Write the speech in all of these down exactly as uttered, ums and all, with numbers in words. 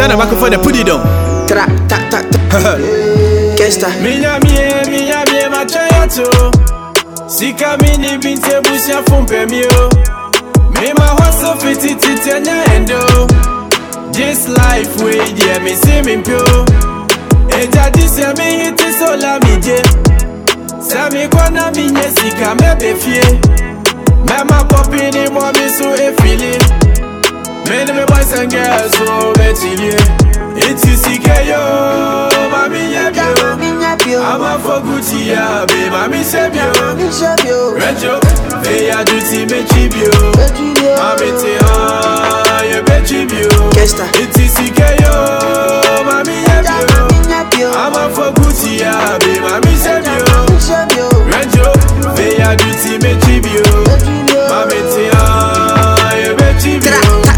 Turn the microphone and put it down. Tra ta ta ta. Kesta. Minya mie, minya mie machayato. Sika mini binte busia fumpe mio. Me ma hustle fiti titenya endo. This life way dear me see me pure. Eja this ya me hit so la mi je. Sami kwana mi nye sika me be fie. Me ma popi ni mo mi so e fili. Many me boys and girls so me chili. It's you sika yo, mami nyabio. I'm a for Gucci ya, be mami sebio. Renjo, be ya duty me chibio. Mami te ha, ye be chibio. It's you sika yo, mami nyabio. I'm a for Gucci ya, be mami sebio. Renjo, be ya duty me chibio. Mami te ha, ye be chibio.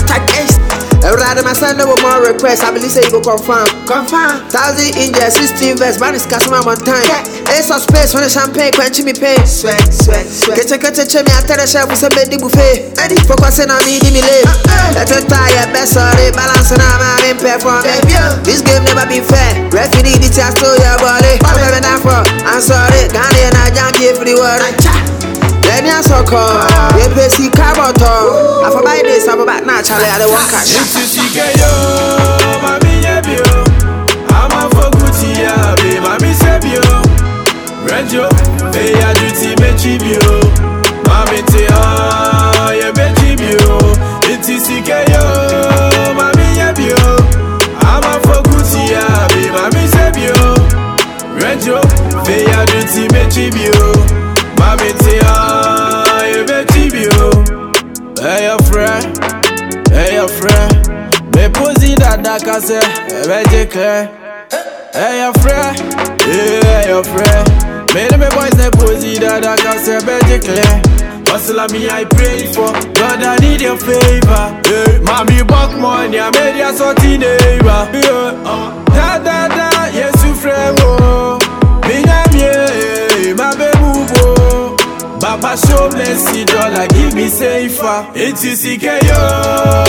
Rather my son no more requests. I believe say you go confirm. Confirm. Thousand India, sixteen verse. Banis customer one time. Ace of space when the champagne quench me pay. Sweat, sweat, sweat. Get a get a chimney. I tell the chef we say bedi buffet. Eddie focusing on me, give me live. Let her tire best sorry. Balancing on my main perform. This game never be fair. Referee the chance to your body. I'm having that for. I'm sorry. Gandhi and I junkie for the world. Any soccer, you pay see carboto. I for buy this, I'm about now, Charlie. I don't want cash. It's you see yo, mami yebio. I'm a for Gucci ya, be mami sebio. Renjo, be ya duty me chibio. Mami te ha, ye be chibio. It's you see yo, mami yebio. I'm a for Gucci ya, be mami sebio. Renjo, be ya duty me chibio. Mami te ha, ye be chibio. Hey your friend, hey your friend. Me posi dada kase, be jekle. Hey your friend, hey your friend. Me de me boys ne posi dada kase, be jekle. Hustle me I pray for, God I need your favor. Hey, mami buck money, I made ya sorti neighbor. Da da da, yesu friend wo. Me nyamye, my baby. Baba show blessed dollar, give me safer. It's you see yo.